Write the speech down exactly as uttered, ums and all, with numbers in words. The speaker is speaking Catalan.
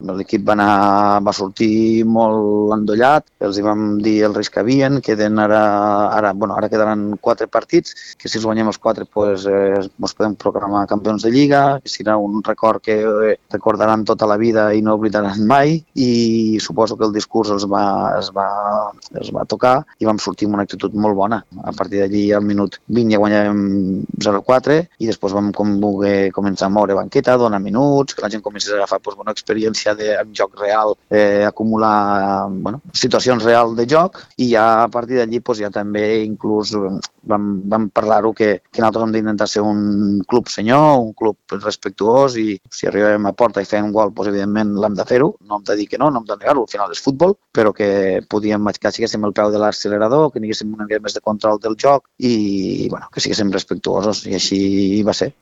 l'equip va, anar, va sortir molt endollat, els hi vam dir el risc que havien, queden ara, ara, bueno, ara quedaran quatre partits, que si els guanyem els quatre pues, eh, ens podem proclamar campions de Lliga, que serà un record que eh, recordaran tota la vida i no oblidaran mai, i suposo que el discurs els va, es, va, es va tocar i vam sortir amb una actitud molt bona. A partir d'allí, al minut vint ja guanyàvem zero quatre i després vam com voler començar a moure banqueta, donar minuts, que la gent comencés a agafar pues, una experiència de en joc real, eh, acumular bueno, situacions reals de joc, i ja a partir d'allí pues, ja també inclús vam, vam parlar-ho que, que nosaltres hem d'intentar ser un club senyor, un club respectuós, i si arribem a porta i fem gol, pues, evidentment l'hem de fer-ho, no hem de dir que no, no hem de negar-ho, al final és futbol, però que podíem que siguéssim el peu de l'accelerador, que tinguéssim una mica més de control del joc i bueno, que siguéssim respectuosos, i així va ser.